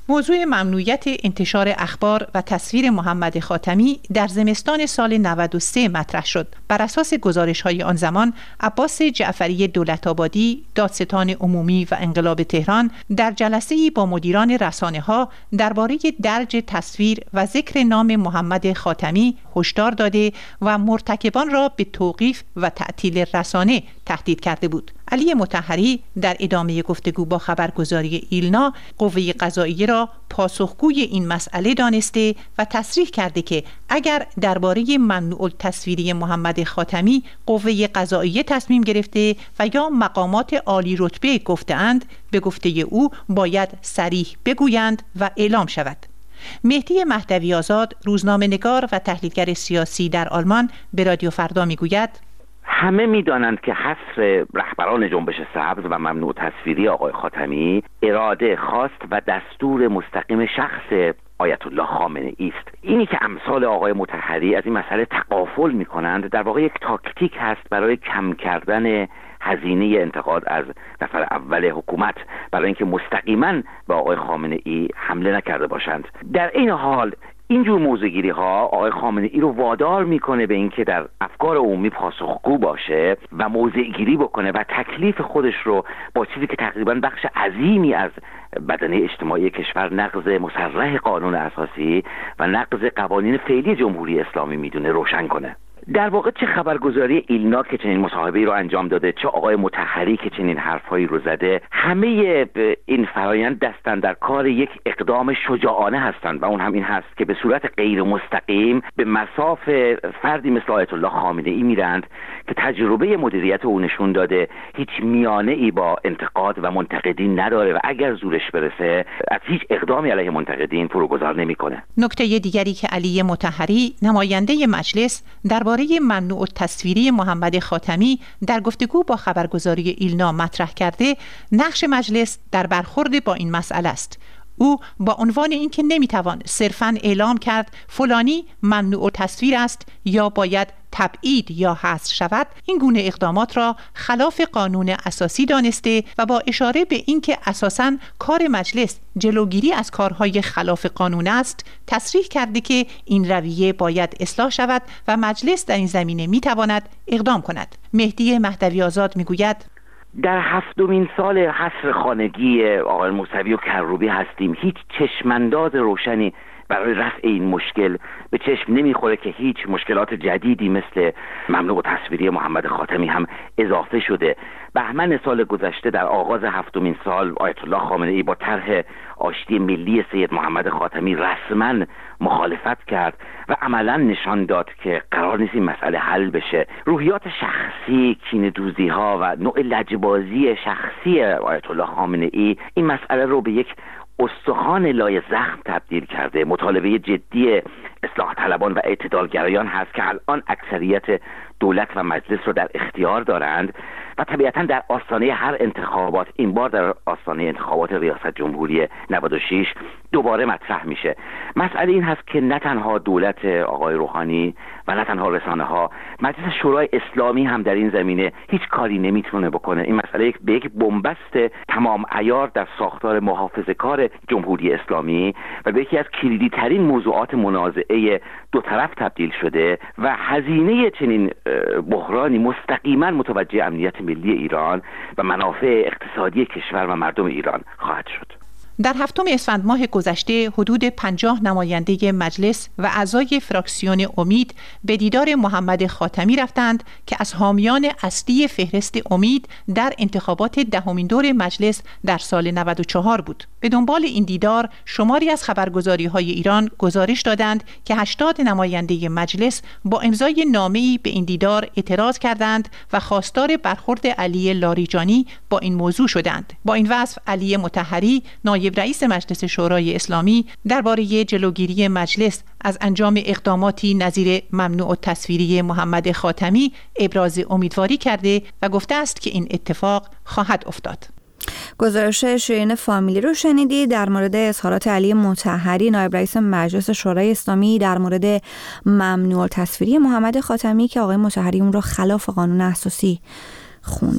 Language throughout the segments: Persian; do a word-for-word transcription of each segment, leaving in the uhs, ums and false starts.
موضوع ممنوعیت انتشار اخبار و تصویر محمد خاتمی در زمستان سال نود و سه مطرح شد. بر اساس گزارش‌های آن زمان، عباس جعفری دولت‌آبادی، دادستان عمومی و انقلاب تهران در جلسه‌ای با مدیران رسانه‌ها درباره درج تصویر و ذکر نام محمد خاتمی هشدار داده و مرتکبان را به توقیف و تعطیل رسانه تهدید کرده بود. علی مطهری در ادامه گفتگو با خبرگزاری ایلنا قوه قضاییه را پاسخگوی این مسئله دانسته و تصریح کرده که اگر درباره ممنوع التصویری محمد خاتمی قوه قضاییه تصمیم گرفته و یا مقامات عالی رتبه گفته‌اند، به گفته او باید صریح بگویند و اعلام شود. مهدی مهدوی آزاد، روزنامه‌نگار و تحلیلگر سیاسی در آلمان، به رادیو فردا میگوید: همه میدانند که حصر رهبران جنبش سبز و ممنوع تصویری آقای خاتمی اراده خواست و دستور مستقیم شخص آیت الله خامنه ای است. اینی که امثال آقای مطهری از این مسئله تغافل میکنند در واقع یک تاکتیک هست برای کم کردن هزینه انتقاد از نفر اول حکومت، برای اینکه مستقیما به آقای خامنه ای حمله نکرده باشند. در این حال اینجور موضع‌گیری ها آقای خامنه ای رو وادار میکنه به اینکه در افکار عمومی پاسخگو باشه و موضع‌گیری بکنه و تکلیف خودش رو با چیزی که تقریبا بخش عظیمی از بدنه اجتماعی کشور نقض مصرح قانون اساسی و نقض قوانین فعلی جمهوری اسلامی میدونه روشن کنه. در واقع چه خبرگزاری ایلنا که چنین مصاحبه‌ای رو انجام داده، چه آقای مطهری که چنین حرفایی رو زده، همه این فرایند دستن در کار یک اقدام شجاعانه هستند و اون هم این هست که به صورت غیر مستقیم به مصاف فردی مثل آیت الله خامنه ای میرند که تجربه مدیریت او نشون داده هیچ میانه‌ای با انتقاد و منتقدین نداره و اگر زورش برسه از هیچ اقدامی علیه منتقدین فروگذار نمیکنه. نکته دیگری که علی مطهری، نماینده مجلس، درباره ممنوع التصویری محمد خاتمی در گفتگو با خبرگزاری ایلنا مطرح کرده، نقش مجلس در برخورد با این مسئله است. او با عنوان اینکه نمیتوان صرفاً اعلام کرد فلانی ممنوع التصویر است یا باید تبعید یا حذف شود، این گونه اقدامات را خلاف قانون اساسی دانسته و با اشاره به اینکه اساساً کار مجلس جلوگیری از کارهای خلاف قانون است، تصریح کرده که این رویه باید اصلاح شود و مجلس در این زمینه میتواند اقدام کند. مهدی مهدوی آزاد میگوید: در هفتمین سال حصر خانگی آقای موسوی و کروبی هستیم. هیچ چشمانداز روشنی برای رفع این مشکل به چشم نمیخوره که هیچ مشکلات جدیدی مثل ممنوع تصویری محمد خاتمی هم اضافه شده. بهمن سال گذشته در آغاز هفتمین سال آیت الله خامنه ای با طرح آشتی ملی سید محمد خاتمی رسما مخالفت کرد و عملا نشان داد که قرار نیست این مسئله حل بشه. روحیات شخصی، کینه‌دوزی ها و نوع لجبازی شخصی آیت الله خامنه ای این مسئله رو به یک استخوان لای زخم تبدیل کرده. مطالبه جدی اصلاح طلبان و اعتدالگرایان هست که الان اکثریت دولت و مجلس رو در اختیار دارند و طبیعتا در آستانه هر انتخابات، این بار در آستانه انتخابات ریاست جمهوری نود و شش دوباره مطرح میشه. مسئله این هست که نه تنها دولت آقای روحانی و نه تنها رسانه ها، مجلس شورای اسلامی هم در این زمینه هیچ کاری نمیتونه بکنه. این مسئله به یک بنبست تمام عیار در ساختار محافظه‌کار جمهوری اسلامی و به یکی از کلیدی ترین موضوعات منازعه دو طرف تبدیل شده و هزینه چنین بحرانی مستقیما متوجه امنیت ملی ایران و منافع اقتصادی کشور و مردم ایران خواهد شد. در هفتم اسفند ماه گذشته حدود پنجاه نماینده مجلس و اعضای فراکسیون امید به دیدار محمد خاتمی رفتند که از حامیان اصلی فهرست امید در انتخابات دهمین دور مجلس در سال نود و چهار بود. به دنبال این دیدار شماری از خبرگزاری‌های ایران گزارش دادند که هشتاد نماینده مجلس با امضای نامه‌ای به این دیدار اعتراض کردند و خواستار برخورد علی لاریجانی با این موضوع شدند. با این وصف علی مطهری، نایب رئیس مجلس شورای اسلامی، درباره جلوگیری مجلس از انجام اقداماتی نظیر ممنوع التصویری محمد خاتمی ابراز امیدواری کرده و گفته است که این اتفاق خواهد افتاد. گزارش شیرین فامیلی رو شنیدید در مورد اظهارات علی مطهری، نایب رئیس مجلس شورای اسلامی، در مورد ممنوع التصویری محمد خاتمی که آقای مطهری اون رو خلاف قانون اساسی خونده.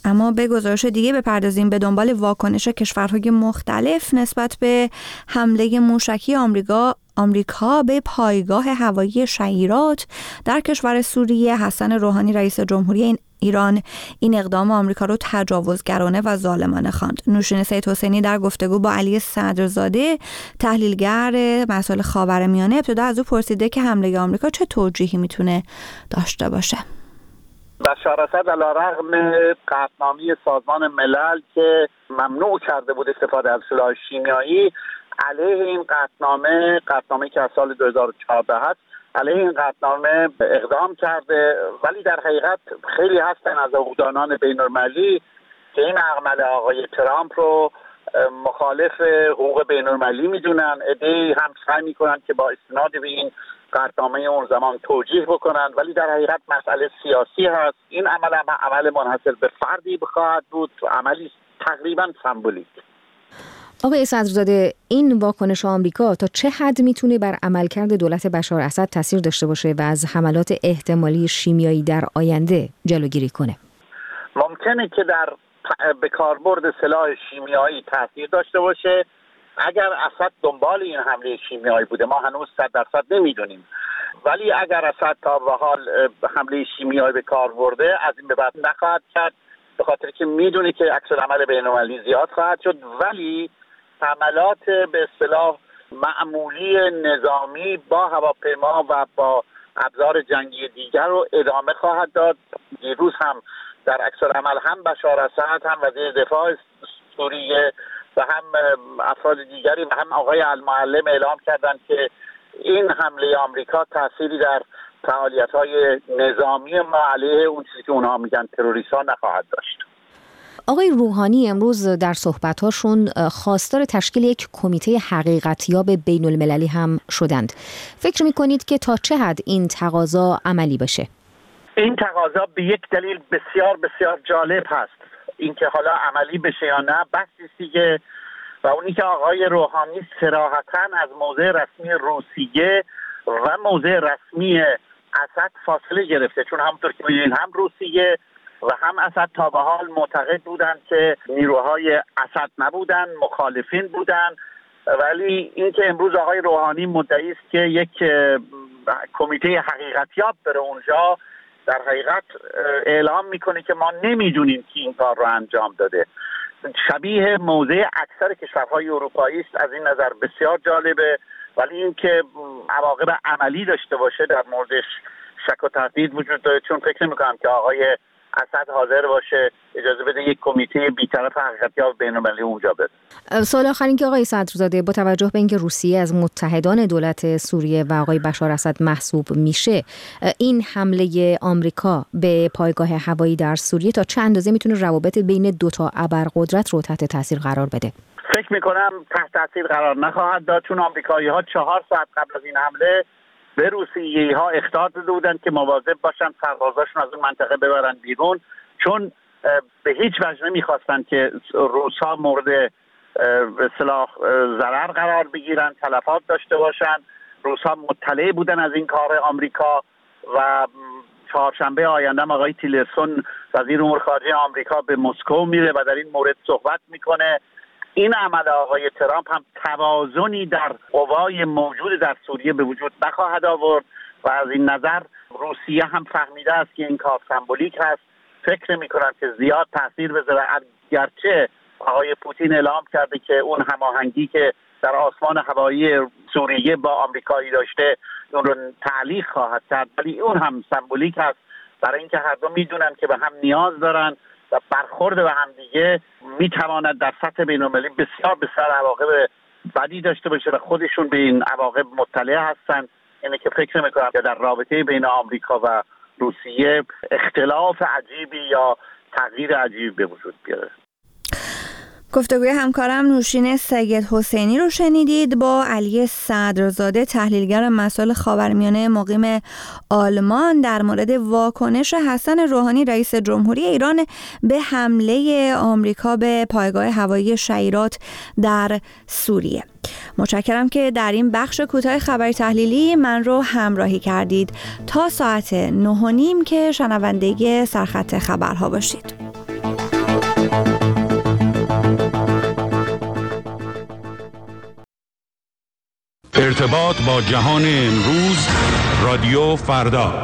اما به گزارش دیگه بپردازیم. به دنبال واکنش کشورهای مختلف نسبت به حمله موشکی آمریکا آمریکا به پایگاه هوایی شیرات در کشور سوریه، حسن روحانی رئیس جمهوری این ایران این اقدام آمریکا رو تجاوزگرانه و ظالمانه خواند. نوشین سید حسینی در گفتگو با علی صدرزاده تحلیلگر مسائل خاورمیانه ابتدا از او پرسیده که حمله آمریکا چه توجیهی میتونه داشته باشه. بشار اسد علیرغم قطعنامه سازمان ملل که ممنوع کرده بود استفاده از سلاح شیمیایی، علیه این قطعنامه قطعنامه‌ای که از سال دو هزار و چهارده هست علیه این قطعنامه اقدام کرده، ولی در حقیقت خیلی هستن از عقدانان بین‌المللی که این عمل آقای ترامپ رو مخالف حقوق بین‌المللی میدونن. عده‌ای هم سعی میکنن که با استناد به این قطعنامه اون زمان توجیه بکنن، ولی در حقیقت مسئله سیاسی هست. این عمل هم عمل منحصر به فردی بخواهد بود، عملی تقریبا سمبولیک. آقای صدرزاده، این واکنش آمریکا تا چه حد میتونه بر عملکرد دولت بشار اسد تاثیر داشته باشه و از حملات احتمالی شیمیایی در آینده جلوگیری کنه؟ ممکنه که در به کاربرد سلاح شیمیایی تاثیر داشته باشه. اگر اسد دنبال این حمله شیمیایی بوده، ما هنوز صد درصد نمیدونیم، ولی اگر اسد تا به حال حمله شیمیایی به کار برده، از این به بعد نخواهد کرد، به خاطر که میدونه که عکس‌العمل بین‌المللی زیاد خواهد شد، ولی حملات به اصطلاح معمولی نظامی با هواپیما و با ابزار جنگی دیگر رو ادامه خواهد داد. دیروز هم در عکس‌العمل هم بشار اسد، هم وزیر دفاع سوریه و هم افراد دیگری و هم آقای المعلم اعلام کردند که این حمله آمریکا تأثیری در فعالیت‌های نظامی ما علیه اون چیزی که اونها میگن تروریست‌ها نخواهد داشت. آقای روحانی امروز در صحبت‌هاشون خواستار تشکیل یک کمیته حقیقتیاب بین‌المللی هم شدند. فکر می‌کنید که تا چه حد این تقاضا عملی بشه؟ این تقاضا به یک دلیل بسیار بسیار جالب هست. اینکه حالا عملی بشه یا نه بحثی دیگه، و اونی که آقای روحانی صراحتاً از موضع رسمی روسیه و موضع رسمی اسد فاصله گرفته، چون همونطور که می‌دونید هم روسیه و هم اسد تا به حال معتقد بودند که نیروهای اسد نبودن، مخالفین بودن، ولی اینکه امروز آقای روحانی مدعی است که یک کمیته حقیقتیاب بره اونجا، در حقیقت اعلام میکنه که ما نمیدونیم کی این کار رو انجام داده. شبیه موضع اکثر کشورهای اروپایی است. از این نظر بسیار جالبه، ولی اینکه عواقب عملی داشته باشه در موردش شک و تردید وجود داره، چون فکر نمیکنم که آقای اسد حاضر باشه اجازه بده یک کمیته بی‌طرف حقیقتیاب بین‌المللی اونجا بره. سوال آخر این که آقای صدرزاده، با توجه به اینکه روسیه از متحدان دولت سوریه و آقای بشار اسد محسوب میشه، این حمله آمریکا به پایگاه هوایی در سوریه تا چه اندازه میتونه روابط بین دو تا ابرقدرت رو تحت تاثیر قرار بده؟ فکر میکنم تحت تاثیر قرار نخواهد داد، چون آمریکایی‌ها چهار ساعت قبل از این حمله به روسیه‌ها اخطار داده بودند که مواظب باشن سربازاشون از اون منطقه ببرن بیرون، چون به هیچ وجه نمیخواستن که روس‌ها مورد به اصطلاح ضرر قرار بگیرن، تلفات داشته باشن. روس‌ها مطلع بودن از این کار آمریکا و چهارشنبه آینده آقای تیلرسون وزیر امور خارجه آمریکا به مسکو میره و در این مورد صحبت میکنه. این عمل آقای ترامپ هم توازنی در قوای موجود در سوریه به وجود نخواهد آورد و از این نظر روسیه هم فهمیده است که این کار سمبولیک هست. فکر می‌کنم که زیاد تاثیر بذاره، گرچه آقای پوتین اعلام کرده که اون هماهنگی که در آسمان هوایی سوریه با آمریکایی داشته اون رو تعلیق خواهد کرد، ولی اون هم سمبولیک هست، برای اینکه هر دو میدونن که به هم نیاز دارن و برخورد به هم دیگه میتواند در سطح بین‌المللی بسیار بسیار عواقب بدی داشته باشه و خودشون به این عواقب مطلع هستن. اینه که فکر میکنم که در رابطه بین آمریکا و روسیه اختلاف عجیبی یا تغییر عجیبی به وجود بیاره. گفتگوی همکارم نوشین سید حسینی رو شنیدید با علی صدرزاده، تحلیلگر مسائل خاورمیانه مقیم آلمان، در مورد واکنش حسن روحانی رئیس جمهوری ایران به حمله آمریکا به پایگاه هوایی شیرات در سوریه. متشکرم که در این بخش کوتاه خبری تحلیلی من رو همراهی کردید. تا ساعت نه و نیم که شنونده سرخط خبرها باشید. ارتباط با جهان امروز، رادیو فردا.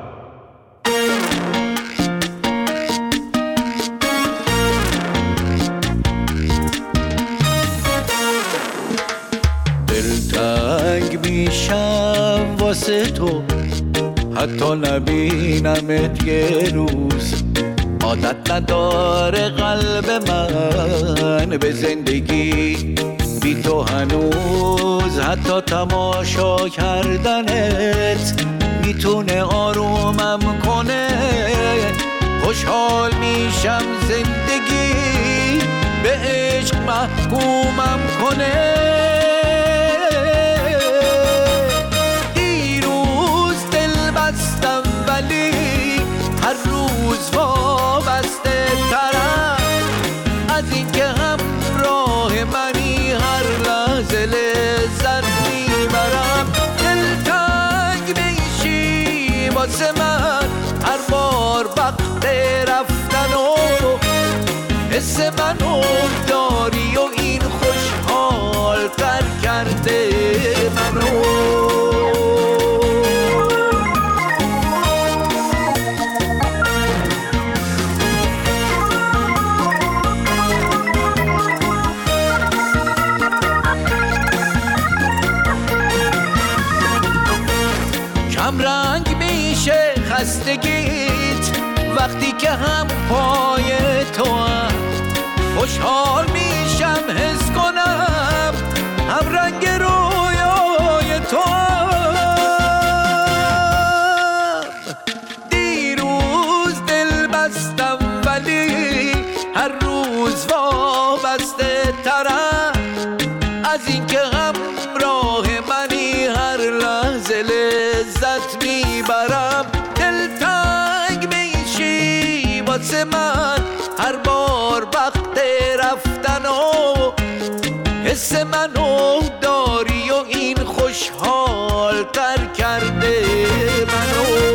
دلتنگ میشم واسه تو، حتی نبینمت یه روز. عادت نداره قلب من به زندگی بی تو هنوز. حتی تماشا کردنت میتونه آرومم کنه. خوشحال میشم زندگی به عشق محکومم کنه. دیروز دل بستم ولی هر روز وابسته ترم از اینکه همراه منی. هر لحظه لذت میبرم. دلتنگ میشی واسه من هر بار وقت رفتن و حس منو داری و این خوشحال تر کرده منو. رنگ میشه خستگیت وقتی که هم پای تو هم. خوشحال میشم حس کنم هم رنگ رویای تو هم. دیروز دل بستم ولی هر روز وابسته ترم از اینکه همراه منی. هر لحظه لذت میبرم. دلتنگ میشی واسه من هر بار وقت رفتن و حس منو داری و این خوشحال تر کرده منو.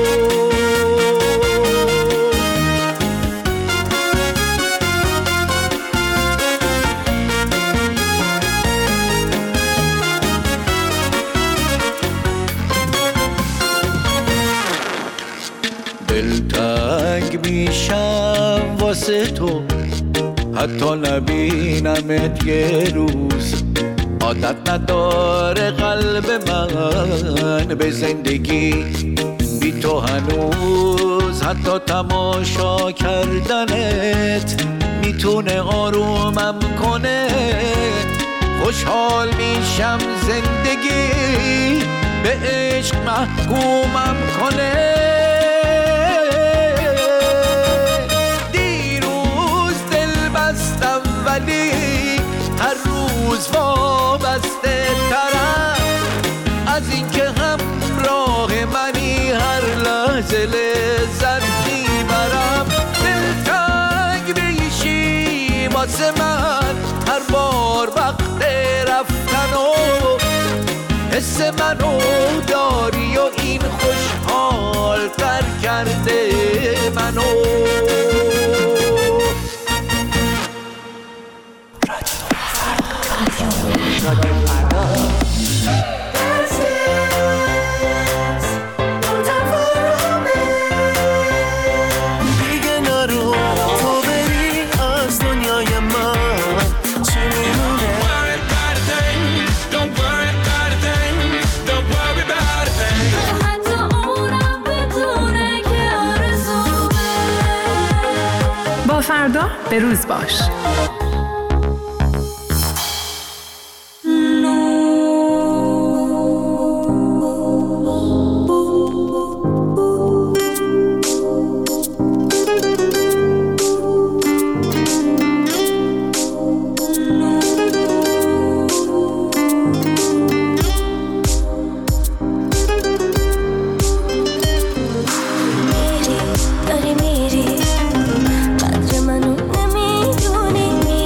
دلتنگ میشم واسه تو حتی نبینمت یه روز. عادت نداره قلب من به زندگی بی تو هنوز. حتی تماشا کردنت میتونه آرومم کنه. خوشحال میشم زندگی به عشق محکومم کنه. ولی هر روز وابسته ترم از اینکه همراه منی. هر لحظه لذت میبرم. دلتنگ میشی واسه من هر بار وقت رفتن و حس منو داری و این خوشحال تر کرده منو. با فردا به روز باش. داری میری قدر منو نمیدونی.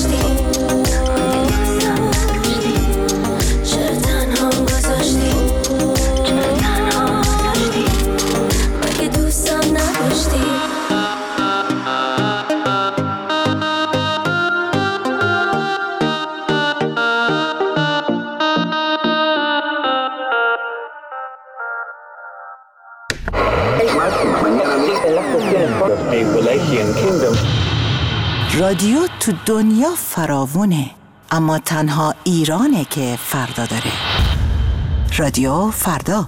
رادیو تو دنیا فراوونه، اما تنها ایرانه که فردا داره. رادیو فردا.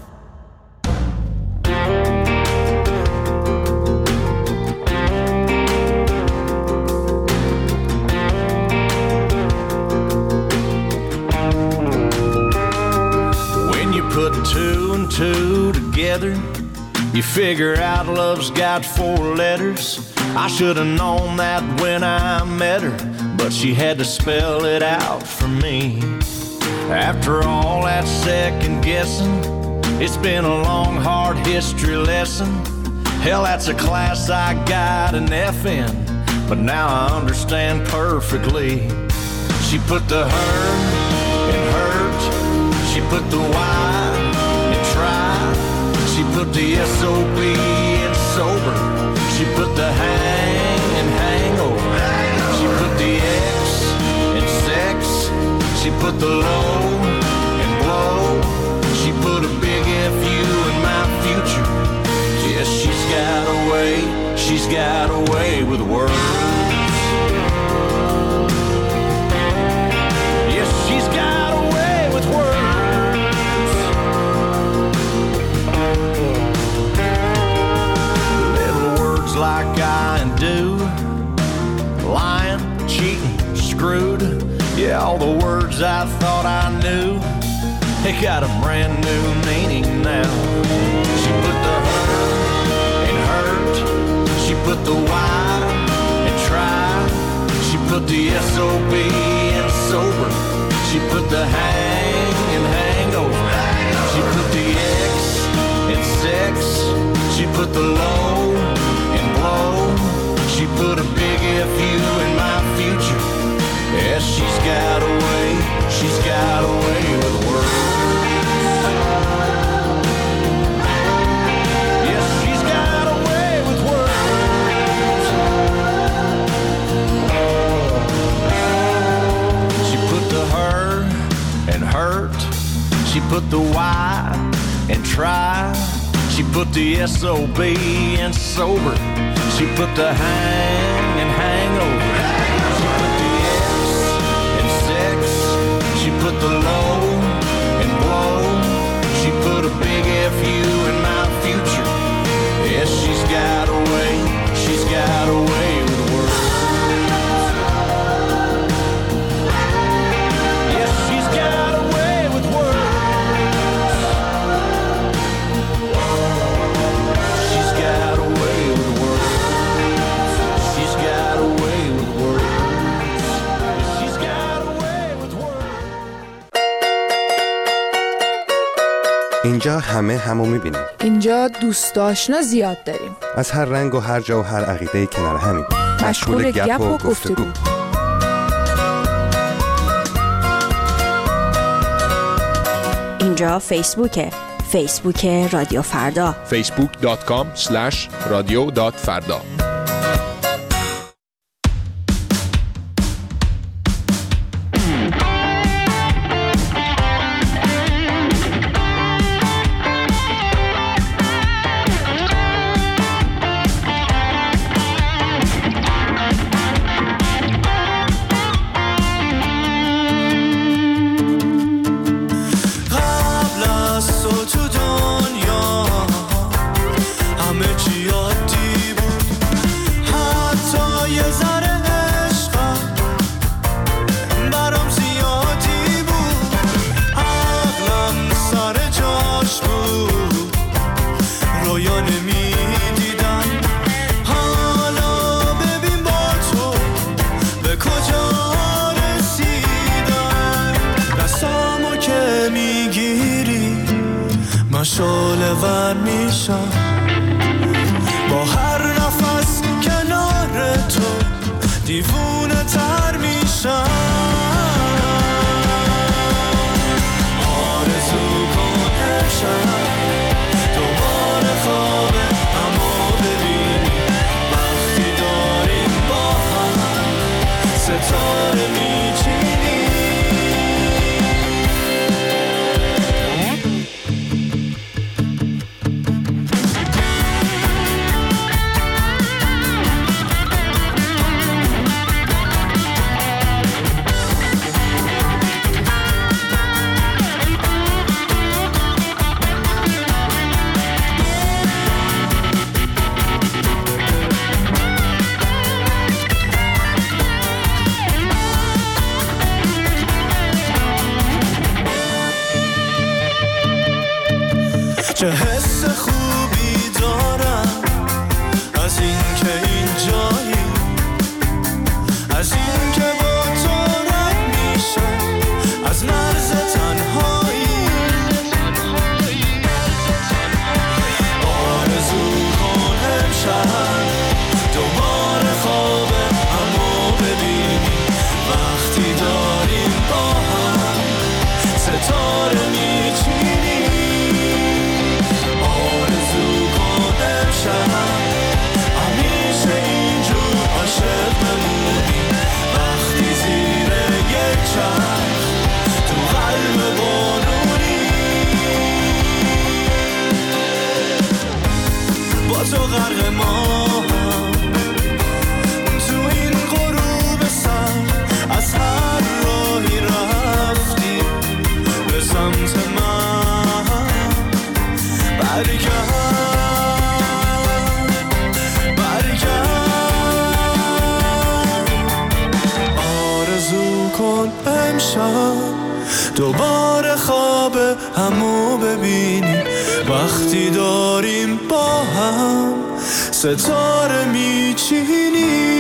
When you put two and two together, you figure out love's got four letters. I should have known that when I met her, but she had to spell it out for me. After all that second guessing, it's been a long, hard history lesson. Hell, that's a class I got an F in, but now I understand perfectly. She put the her in hurt, she put the Y in try, she put the S O B in sober, she put the hang in hangover, she put the X in sex, she put the low in blow, she put a big F U in my future. Yes, she's got a way, she's got a way with words. Yes, she's got a way with words. Little words like I and do, lying, cheating, screwed. Yeah, all the words I thought I knew, they got a brand new meaning now. She put the her in hurt, she put the Y in try, she put the S O B in sober, she put the hang in hangover, she put the X in sex, she put the low in blow, she put a big F U in my future. Yes, she's got a way, she's got a way with words. Yes, she's got a way with words. She put the her in hurt, she put the Y in try, she put the S O B in sober, she put the hang in hangover, she put the X in sex, she put the low in blow, she put a big F U in my future. Yes, she's got a way, she's got a way with words. Yes, she's got a way with words. She's got a way with words. She's got a way with words. She's got a way with words. اینجا همه همو میبینیم. اینجا دوست آشنا زیاد داریم. از هر رنگ و هر جا و هر عقیده کنار همیم. مشغول گپ و گفتگو. اینجا فیسبوکه. فیسبوک رادیو فردا. فیسبوک دات کام اسلش رادیو دات فردا. شعله ور میشم با هر نفس کنار تو، دیوونه تر میشم. چه حس خوبی دارم از این که این جایی، از این که با تو رد میشم از مرز تنهایی. آرزو کن امشب دوباره خواب همو ببینی وقتی داریم با هم ستاره میچینی. آرزو کن امشب همیشه اینجور عاشق بمونی وقتی زیر یک چرخ تو قلب بارونی. با تو غرق ماهم تو این غروب سر، از هر راهی رفتی به سمت من برگرد برگرد. آرزو کن امشب دوباره خواب همو ببینی وقتی داریم با هم ستاره میچینی.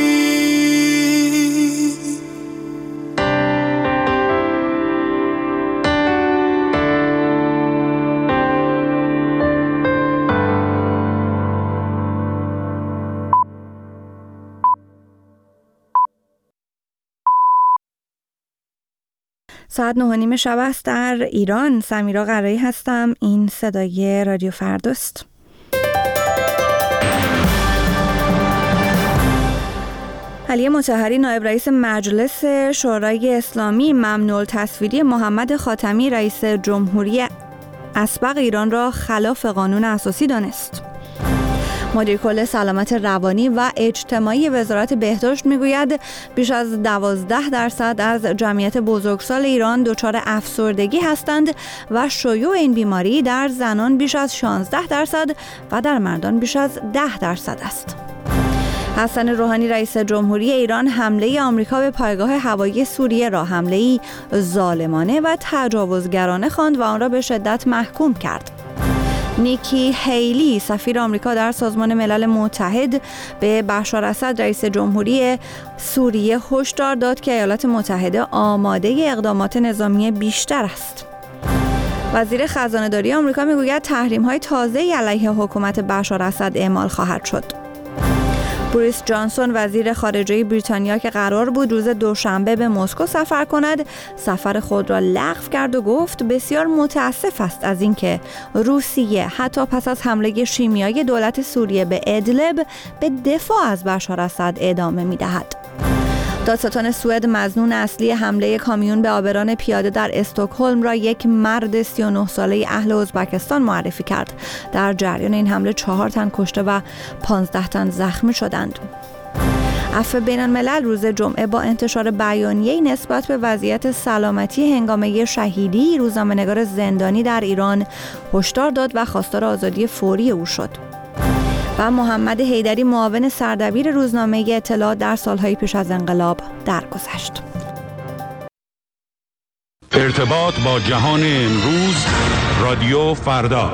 ساعت نه و نیم شب است در ایران. سمیرا قرایی هستم. این صدای رادیو فرداست. علی مطهری نایب رئیس مجلس شورای اسلامی ممنوع التصویری محمد خاتمی رئیس جمهوری اسبق ایران را خلاف قانون اساسی دانست. مدیر کل سلامت روانی و اجتماعی وزارت بهداشت میگوید بیش از دوازده درصد از جمعیت بزرگسال ایران دچار افسردگی هستند و شیوع این بیماری در زنان بیش از شانزده درصد و در مردان بیش از ده درصد است. حسن روحانی رئیس جمهوری ایران حمله آمریکا به پایگاه هوایی سوریه را حمله‌ای ظالمانه و تجاوزگرانه خواند و آن را به شدت محکوم کرد. نیکی هیلی سفیر آمریکا در سازمان ملل متحد به بشار اسد رئیس جمهوری سوریه هشدار داد که ایالات متحده آماده اقدامات نظامی بیشتر است. وزیر خزانه‌داری آمریکا میگوید تحریم‌های تازه‌ای علیه حکومت بشار اسد اعمال خواهد شد. بوریس جانسون وزیر خارجه بریتانیا که قرار بود روز دوشنبه به مسکو سفر کند، سفر خود را لغو کرد و گفت بسیار متاسف است از اینکه روسیه حتی پس از حمله شیمیایی دولت سوریه به ادلب به دفاع از بشار اسد ادامه می‌دهد. دادستان سوئد مظنون اصلی حمله کامیون به آبران پیاده در استکهلم را یک مرد سی و نه ساله اهل ازبکستان معرفی کرد. در جریان این حمله چهار تن کشته و پانزده تن زخمی شدند. عفو بین الملل روز جمعه با انتشار بیانیه‌ای نسبت به وضعیت سلامتی هنگامه شهیدی روزنامه‌نگار زندانی در ایران هشدار داد و خواستار آزادی فوری او شد. و محمد حیدری معاون سردبیر روزنامه اطلاعات در سالهای پیش از انقلاب درگذشت. ارتباط با جهان امروز رادیو فردا.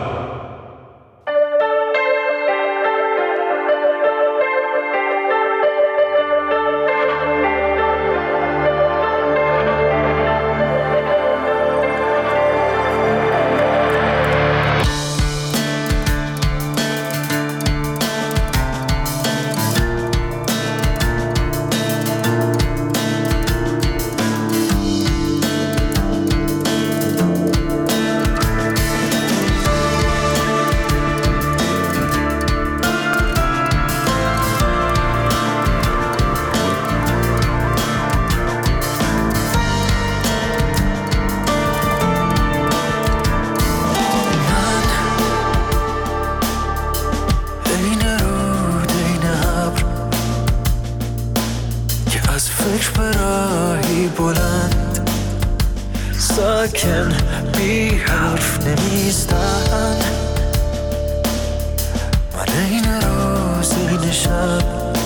ساکن بی حرف نمیستن من این روز این شب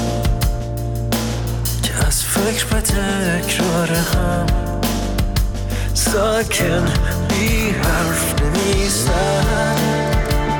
که از فکر به تکرار هم ساکن بی حرف نمیستن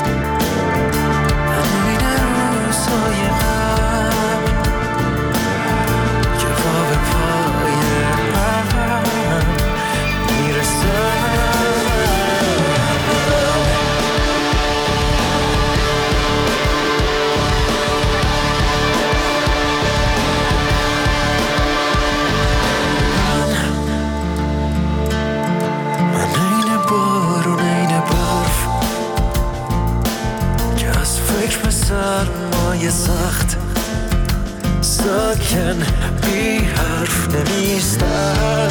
ساکن بی حرف نمیستن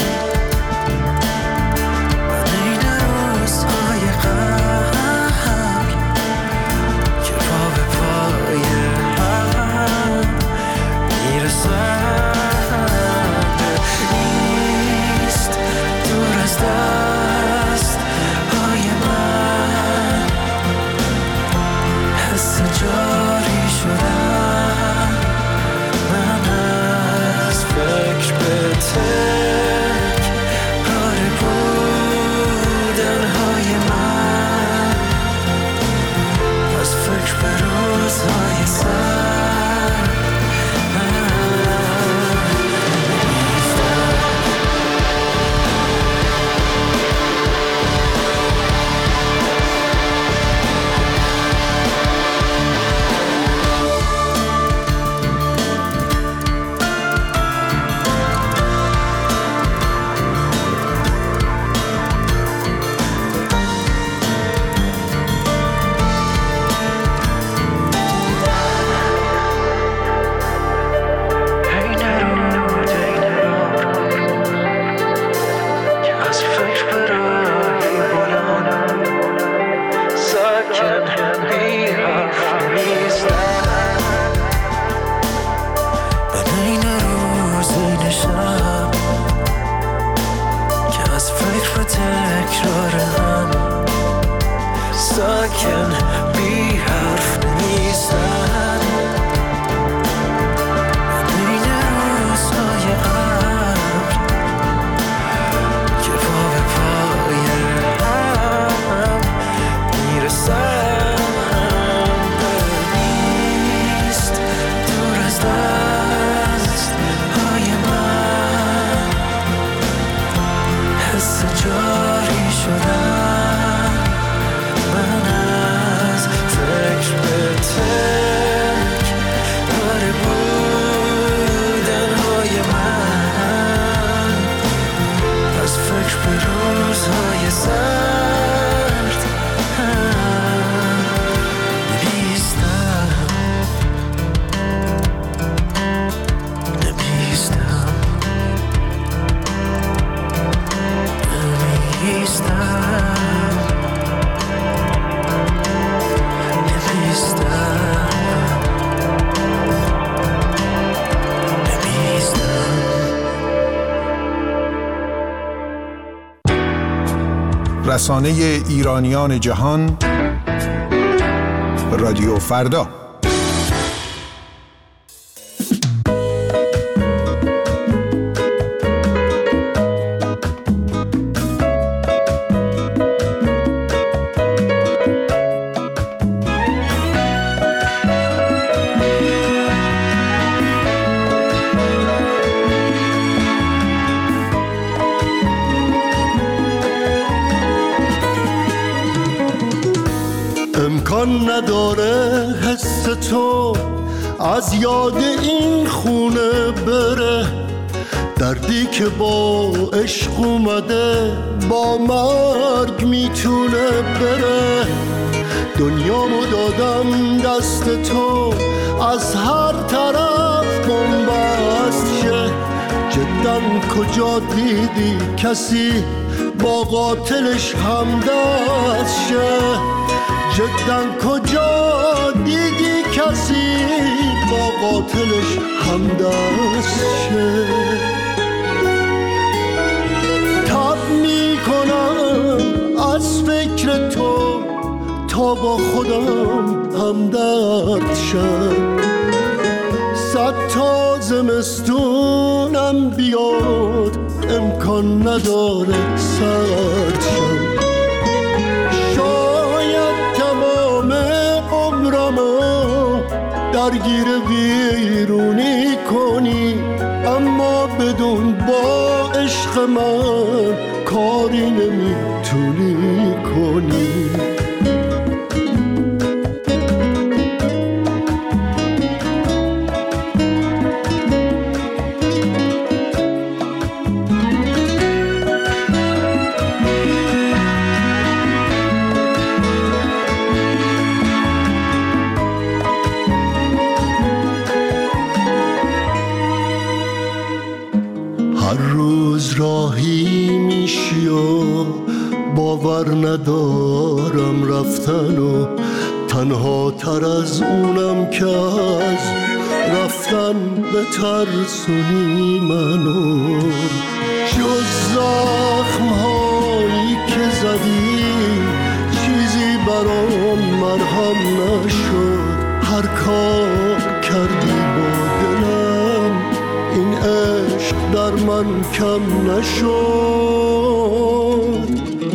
من این روزهای غم که پا به پای هم میرسن نیست دور از دست های من حس جاری شدن من از فکر به تک پاره بودن های من از فکر به روزهای سر ساکن بی حرف نیستن بین روزهای ابر که پا به پای هم میرسن نیست دور از دست های من حس جاری شدن تک پاره بودن های من از فکر به روزهای سرد نمیستم نمیستم نمیستم رسانه ایرانیان جهان رادیو فردا. امکان نداره حس تو از یاد این خونه بره، دردی که با عشق اومده با مرگ میتونه بره. دنیامو دادم دست تو از هر طرف بنبست شه. جداً کجا دیدی کسی با قاتلش همدست شه؟ جداً کجا دیدی کسی با قاتلش همدست شه؟ تب میکنم از فکر تو تا با خودم همدرد شم. صد تا زمستونم بیاد امکان نداره سرد شم. درگیر ویرونی کنی اما بدون با عشق من کاری نمیتونی کنی. میشی و باور ندارم رفتن و تنها تر از اونم که از رفتن به ترسونی منو. جز زخم هایی که زدی چیزی برام مرهم نشد. هر کار کردی با دلم این عشق در من کم نشد.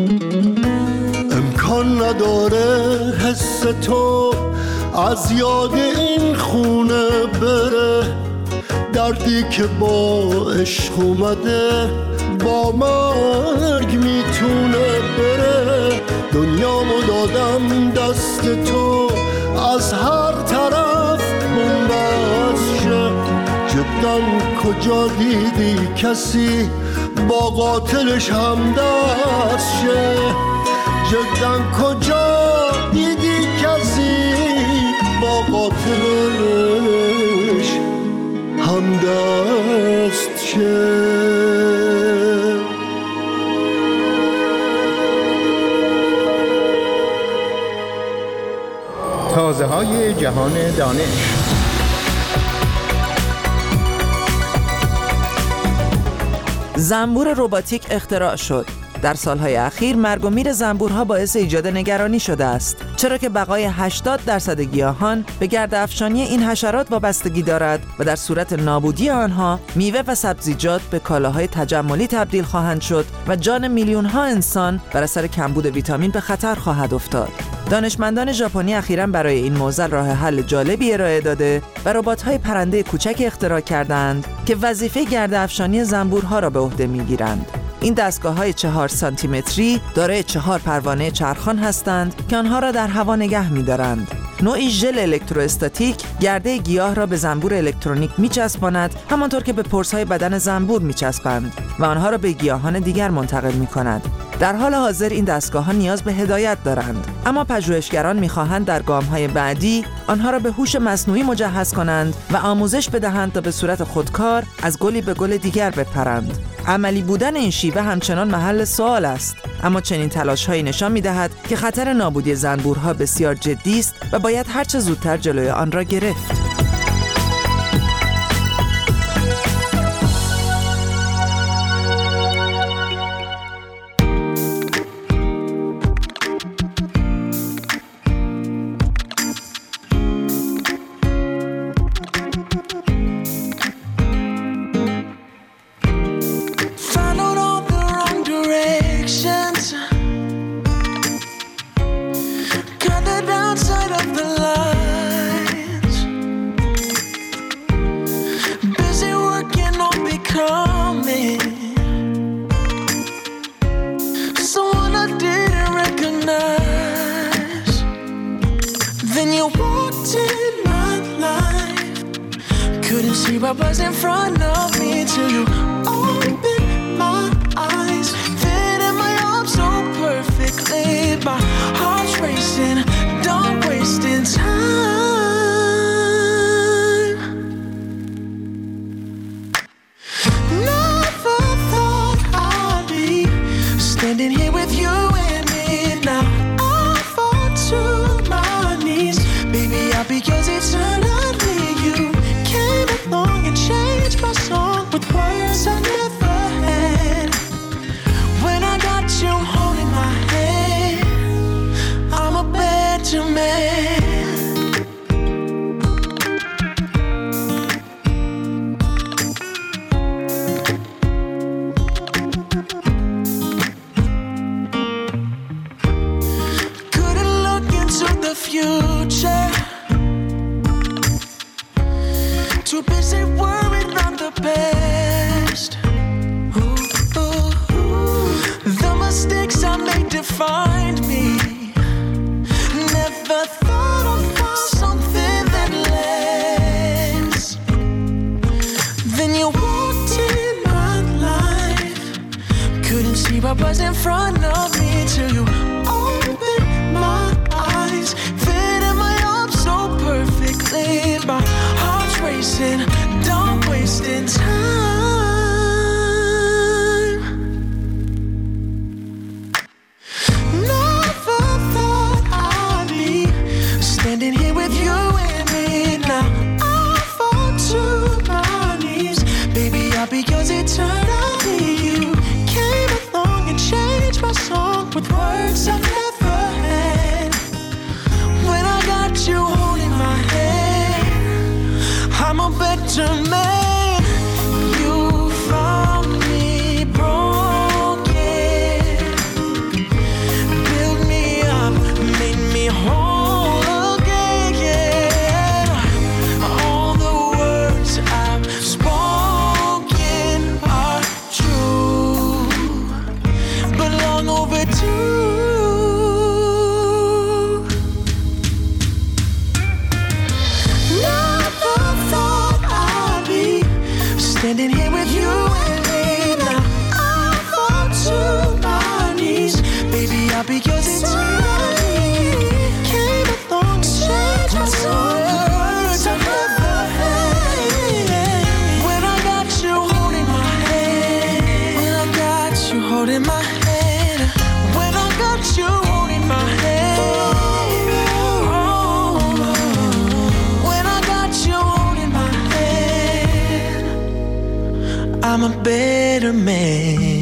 امکان نداره حس تو از یاد این خونه بره. دردی که با عشق اومده با مرگ میتونه بره. دنیامو دادم دست تو از هر طرف بنبست شه. جدا کجا دیدی کسی با قاتلش همدست شه؟ جدا کجا دیدی کسی با قاتلش همدست شه؟ تازه های جهان دانش. زنبور رباتیک اختراع شد. در سالهای اخیر مرگ و میر زنبورها باعث ایجاد نگرانی شده است، چرا که بقای هشتاد درصد گیاهان به گرد افشانی این حشرات وابستگی دارد و در صورت نابودی آنها میوه و سبزیجات به کالاهای تجملی تبدیل خواهند شد و جان میلیون ها انسان بر اثر کمبود ویتامین به خطر خواهد افتاد. دانشمندان ژاپنی اخیراً برای این موضوع راه حل جالبی ارائه داده و ربات‌های پرنده کوچک اختراع کردند که وظیفه گرد افشانی زنبورها را به عهده می‌گیرند. این دستگاه‌های چهار سانتی متری دارای چهار پروانه چرخان هستند که آنها را در هوا نگه می‌دارند. نوعی ژل الکتروستاتیک گرده گیاه را به زنبور الکترونیک می‌چسباند، همانطور که به پرس‌های بدن زنبور می‌چسبند و آنها را به گیاهان دیگر منتقل می‌کند. در حال حاضر این دستگاه‌ها نیاز به هدایت دارند، اما پژوهشگران می‌خواهند در گام‌های بعدی آنها را به هوش مصنوعی مجهز کنند و آموزش بدهند تا به صورت خودکار از گلی به گل دیگر بپرند. عملی بودن این شیوه همچنان محل سوال است، اما چنین تلاش‌هایی نشان می‌دهد که خطر نابودی زنبورها بسیار جدی است و باید هرچه زودتر جلوی آن را گرفت. What was in front of me till you opened my eyes, fitting my arms so perfectly. My heart's racing, don't wasting time. Never thought I'd be standing here with you and me now. I fall to my knees, baby, I'll be yours eternally. You came along and changed my song with words I never had. When I got you holding my hand, I'm a better man. Couldn't look into the future, too busy worrying about the past. Ooh, ooh, ooh. The mistakes I made defined me. Never thought I'd find something that lasts. Then you walked in my life, couldn't see what was in front of me till you opened my eyes, fitting my arms so perfectly. My heart's racing, don't wasting time. holding my hand. When I got you holding my hand. Oh, when I got you holding my hand, I'm a better man.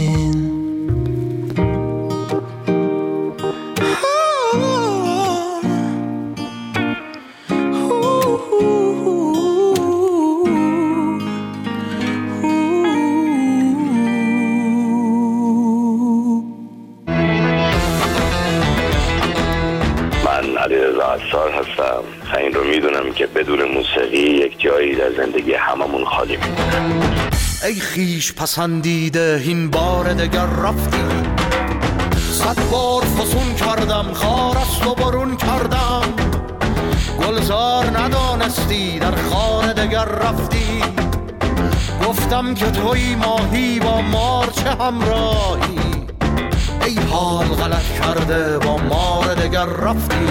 عطار هستم. این رو میدونم که بدون موسیقی یک جایی در زندگی هممون خالی میمونه. ای خیش پسندیده این بار دگر رفتی، صد بار فسون کردم خارست و برون کردم، گلزار ندانستی در خانه دگر رفتی، گفتم که توی ماهی با مار چه همراهی، ای حال غلط کرده با مار دگر رفتی.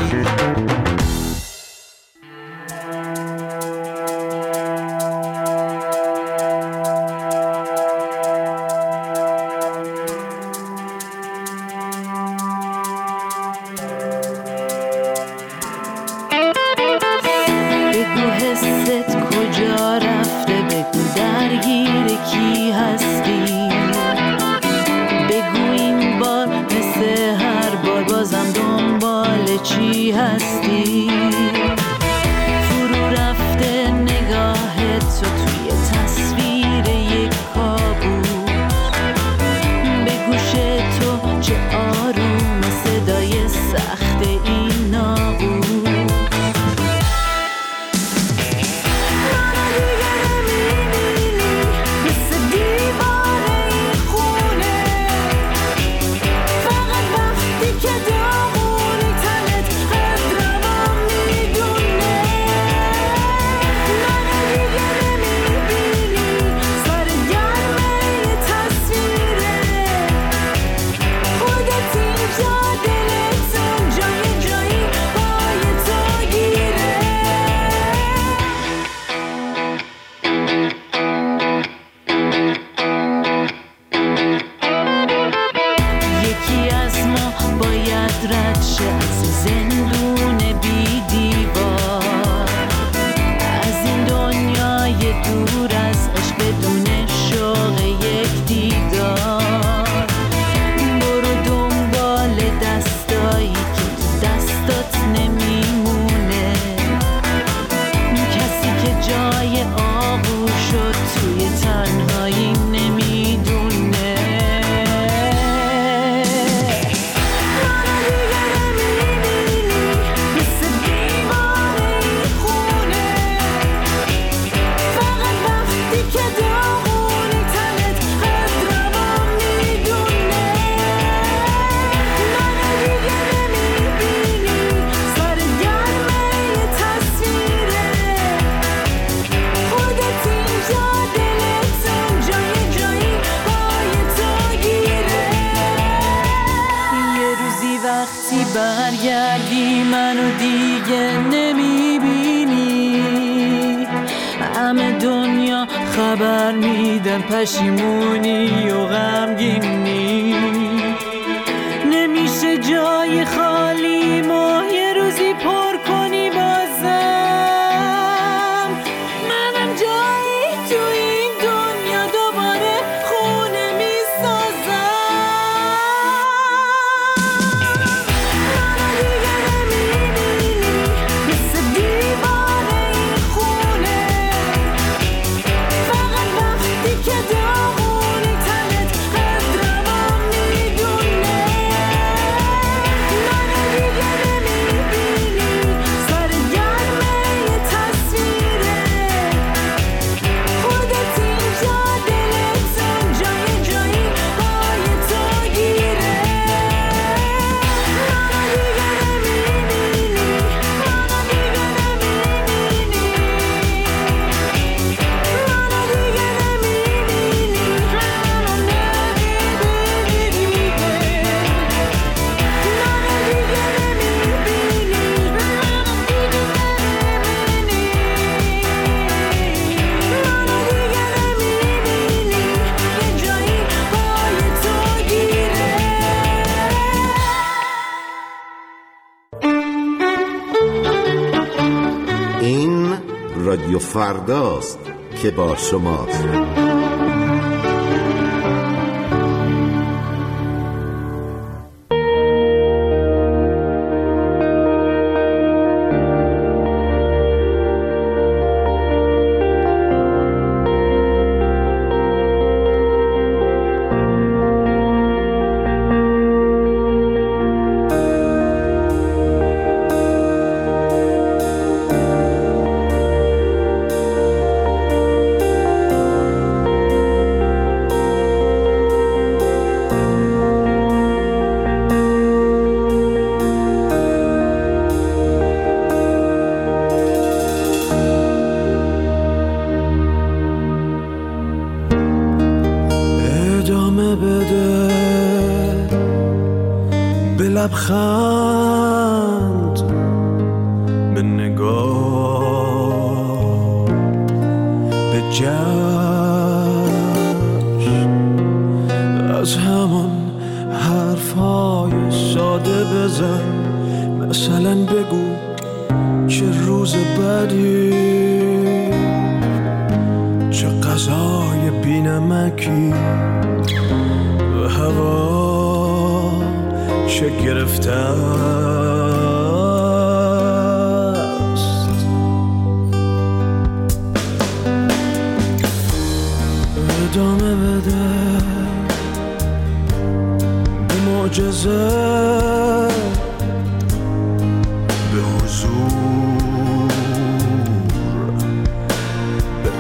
خبر میدن پشیمونی و غمگینی، نمیشه جای خالی ما یه روزی پر کنی بازم، منم جایی تو این دنیا دوباره خونه میسازم، منو دیگه نمیبینی مثل دیواره این خونه، فقط وقتی که داغونی تنت قدرمو رادیو فرداست که با شماست. لبخند به نگاه به جشن از همان حرفای ساده بزن، مثلا بگو چه روز بدی، چه غذای بی‌نمکی و هوا چه گرفته است. ادامه بده به معجزه، به حضور، به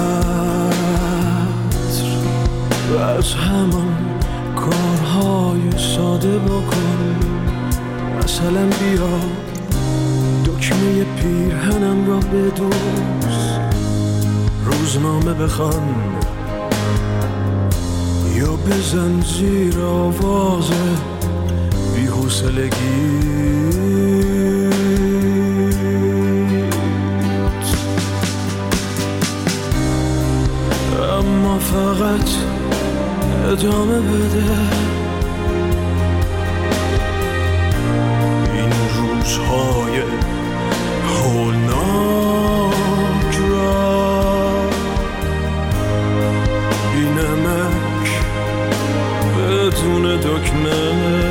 عطر و از همان کارهای ساده بکن. مثلا بیا دکمه پیرهنم را بدوز، روزنامه بخوان یا بزن زیر آواز بی‌حوصلگی. اما فقط ادامه بده این روزهای هولناک را، بی نمک بدون دکمه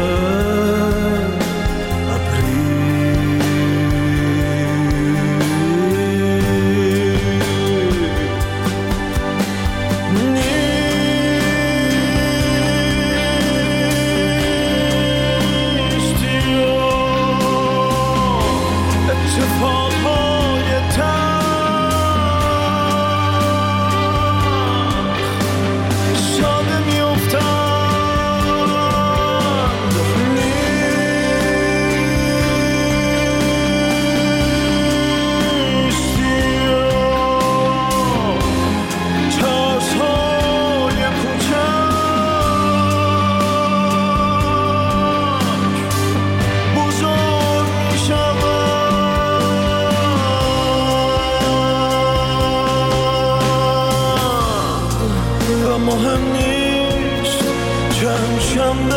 مهم نیست چند شنبه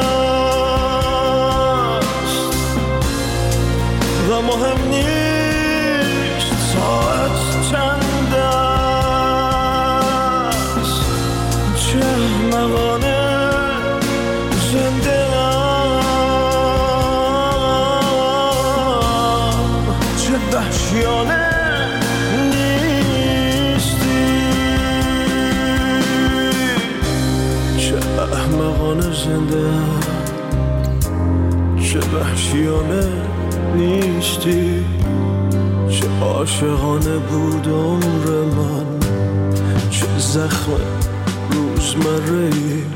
است و مهم نیست ساعت چند است، چه احمقانه زنده ام، چه وحشیانه احمقانه زنده، چه وحشیانه نیستی، چه عاشقانه بود عمر من، چه زخم روزمره‌ای.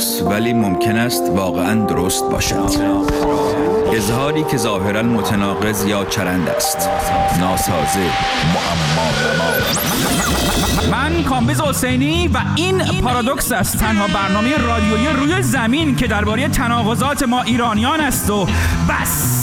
پارادوکس ولی ممکن است واقعاً درست باشد. اظهاری که ظاهراً متناقض یا چرند است، ناسازه، معما. من کامبیز حسینی و این پارادوکس است، تنها برنامه رادیویی روی زمین که درباره تناقضات ما ایرانیان است و بس.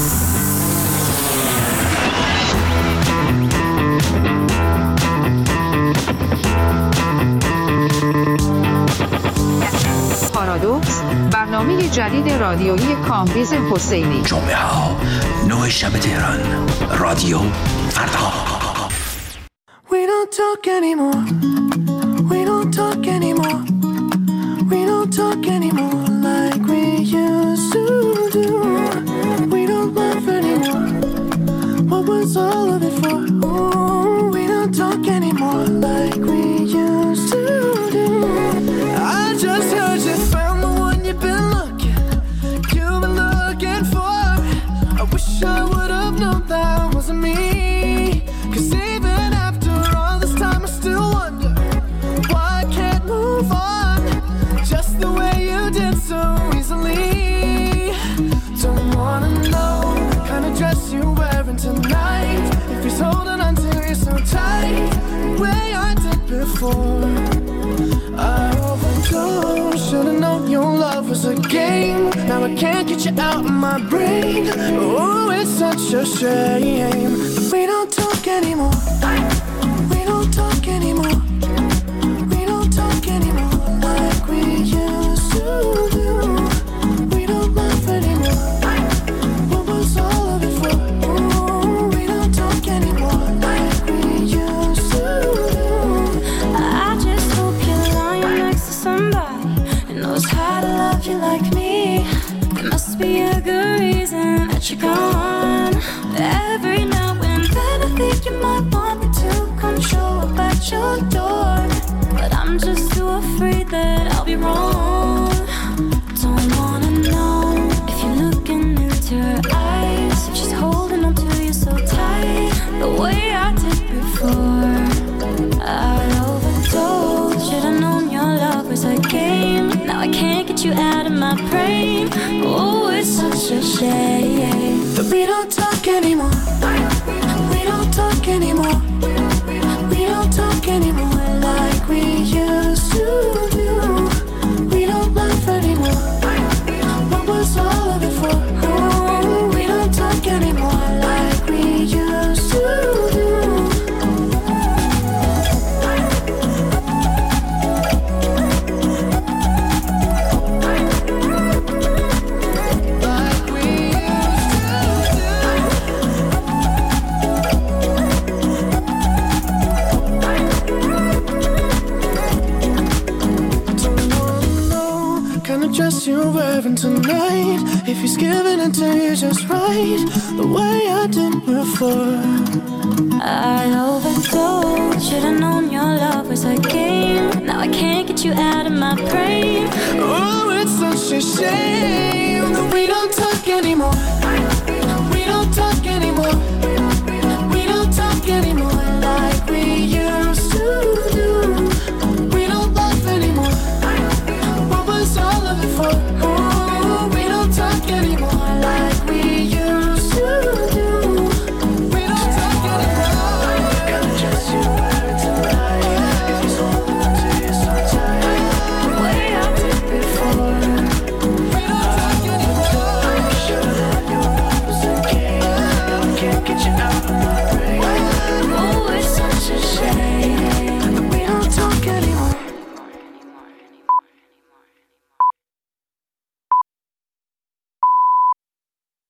پارادوکس، برنامه جدید رادیویی کامبیز حسینی. جمعه ها نه شب تهران، رادیو فردا. We don't talk anymore. We don't talk anymore. We don't talk anymore like we used to do. We don't laugh anymore. What was all of it for? Ooh, we don't talk anymore like we used to do. I just heard you found the one you've been looking, you've been looking for. I wish I would have known that wasn't me. 'Cause even after all this time I still wonder why I can't move on just the way you did so easily. Don't wanna know the kind of dress you're wearing tonight, if he's holding on to you so tight, the way I did before. I overdosed, should've known your love was a game. Now I can't get you out of my brain. Oh, it's such a shame. We don't talk anymore. We don't talk anymore. We don't talk anymore like we used to do. We don't laugh anymore. What was all of it for? Ooh, we don't talk anymore like we used to do. I just hope you're lying next to somebody who knows how to love you like me. There must be a good reason that you're gone. Every now and then I think you might want me to come show up at your door, but I'm just too afraid that I'll be wrong. Don't wanna know if you're looking into her eyes, if she's holding on to you so tight, the way I did before. I overdosed, should've known your love was a game. Now I can't get you out of my brain. Oh, it's such a shame that we don't talk anymore. We don't talk anymore. We don't talk anymore like we used to do. We don't laugh anymore. What was all of it for? Oh, we don't talk anymore like we used to do. Dress you're wearing tonight, if he's giving it to you just right, the way I did before. I overdosed, should've known your love was a game. Now I can't get you out of my brain. Oh, it's such a shame that we don't talk anymore.